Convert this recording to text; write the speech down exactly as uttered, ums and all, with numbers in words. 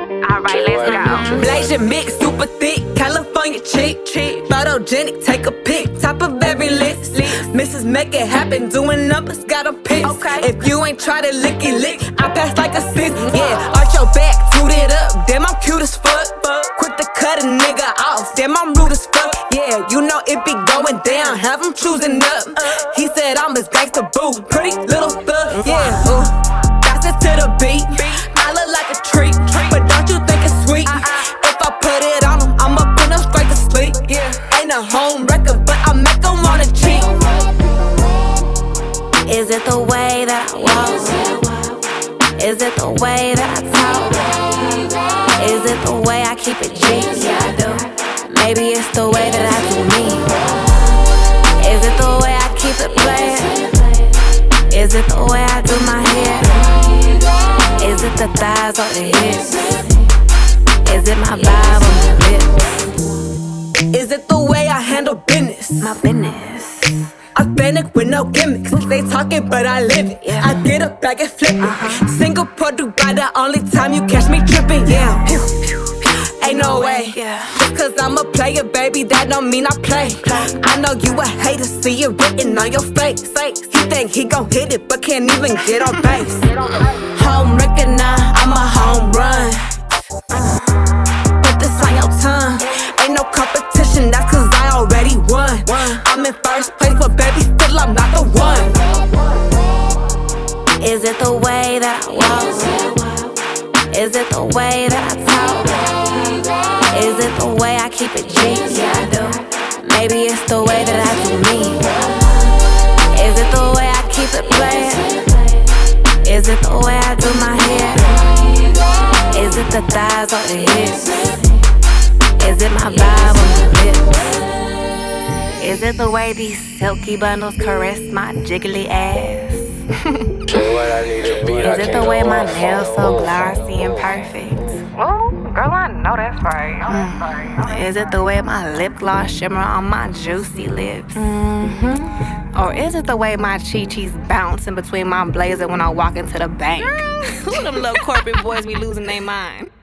Alright, let's go. Blasian mix, super thick, California chick, chick. Photogenic, take a pic, top of every list. Missus Make It Happen, doing numbers, got a piss. Okay. If you ain't try to licky lick, I pass like a sis. Yeah, arch your back, toot it up, damn I'm cute as fuck. Quick to cut a nigga off, damn I'm rude as fuck. Yeah, you know it be going down, have him choosing up. He said I'm his gangsta boo, pretty little thug. Yeah, ooh, that's it to the beat. I look like a treat, but don't you think it's sweet? If I put it on him, I'ma put him straight to sleep. Ain't a home record, but I make him wanna cheat. Is it the way that I walk? Is it the way that I talk? Is it the way I keep it G? Yeah, I do. Maybe it's the way that I do me. Is it the way I keep it playing? Is it the way I do my hair? Is it the thighs or the hips? Is it my vibe on the lips? Is it the way I handle business? My business. Authentic with no gimmicks. They talking, but I live it. Yeah. I get a bag and flip it. Uh-huh. Singapore, Dubai, the only time you catch me tripping. Yeah, ain't no way. Yeah. Just cause I'm a player, baby, that don't mean I play. I know you a hater, see it written on your face. He think he gon' hit it, but can't even get on base. Home record now, I'm a home run. Put this on your tongue. Ain't no competition, that's cause I already won. I'm in first place, but baby, still I'm not the one. Is it the way that I walk? Is it the way that I talk? Is it the way I keep it G? Yeah, I do. Maybe it's the way that I do me. Is it the way I keep it playing? Is it the way I do my hair? Is it the thighs or the hips? Is it my vibe on the lips? Is it the way these silky bundles caress my jiggly ass? Is it the way my nails so glossy and perfect? Oh, girl, I know that's right. Mm. Is it the way my lip gloss shimmer on my juicy lips? Mm-hmm. Or is it the way my chi-chis bounce in between my blazer when I walk into the bank? Girl, who them little corporate boys be losing their mind?